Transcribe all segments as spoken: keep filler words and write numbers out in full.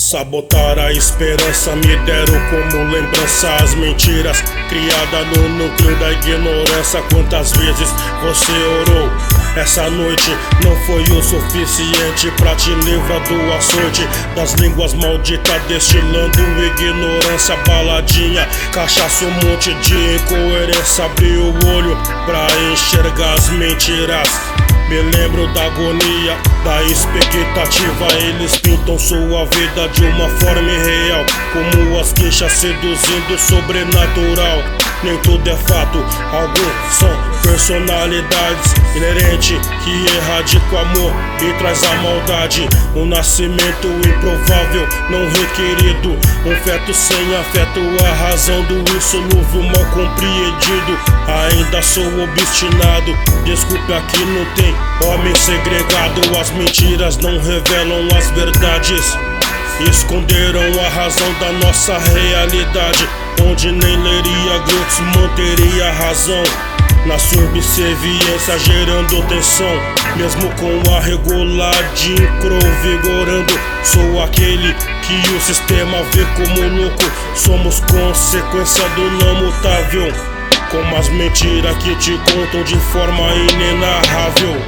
Sabotar a esperança, me deram como lembrança as mentiras criadas no núcleo da ignorância. Quantas vezes você orou? Essa noite não foi o suficiente pra te livrar do açoite das línguas malditas, destilando ignorância. Baladinha, cachaça, um monte de incoerência. Abri o olho pra enxergar as mentiras. Me lembro da agonia, da expectativa. Eles pintam sua vida de uma forma irreal, como as queixas seduzindo o sobrenatural. Nem tudo é fato, alguns são personalidades inerentes que erradica o amor e traz a maldade. Um nascimento improvável, não requerido. Um feto sem afeto, a razão do insolúvel mal compreendido. Ainda sou obstinado, desculpe, aqui não tem homem segregado. As mentiras não revelam as verdades, esconderam a razão da nossa realidade, onde nem leria Grootz manteria a razão. Na subserviência gerando tensão, mesmo com a regulagem vigorando. Sou aquele que o sistema vê como louco. Somos consequência do não mutável, como as mentiras que te contam de forma inenarrável.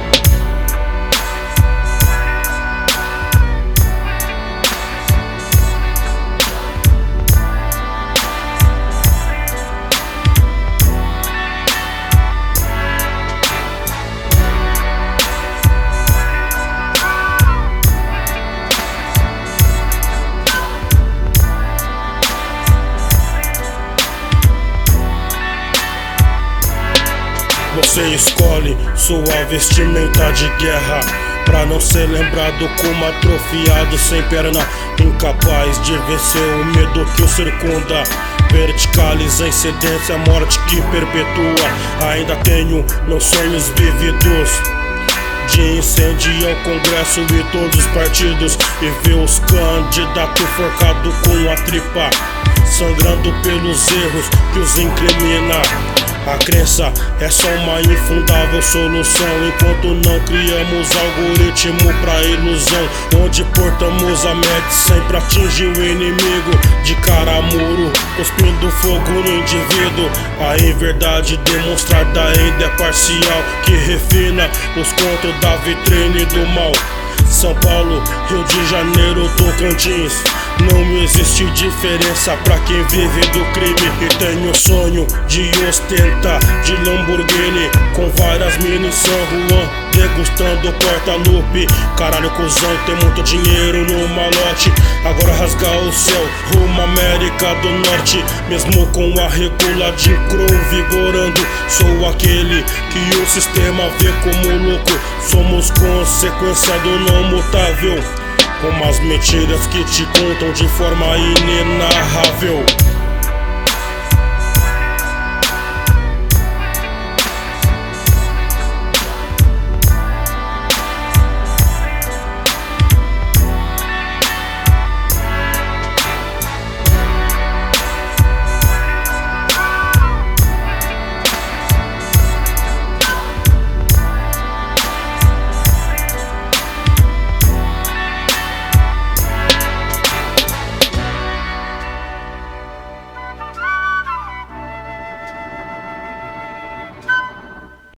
Você escolhe sua vestimenta de guerra pra não ser lembrado como atrofiado, sem perna, incapaz de vencer o medo que o circunda. Verticaliza a incidência, a morte que perpetua. Ainda tenho meus sonhos vívidos de incendiar o Congresso e todos os partidos, e ver os candidatos forcados com a tripa, sangrando pelos erros que os incrimina. A crença é só uma infundável solução, enquanto não criamos algoritmo pra ilusão, onde portamos a média sempre atinge o inimigo de cara a muro, cuspindo fogo no indivíduo. A inverdade demonstrada ainda é parcial, que refina os contos da vitrine do mal. São Paulo, Rio de Janeiro, Tocantins, não existe diferença pra quem vive do crime. E tem o sonho de ostentar de Lamborghini, com várias minis San Juan, degustando porta-lupe. Caralho, cuzão, tem muito dinheiro no malote. Agora rasgar o céu rumo à América do Norte, mesmo com a regula de Crow vigorando. Sou aquele que o sistema vê como louco. Somos consequência do não mutável, como as mentiras que te contam de forma inenarrável.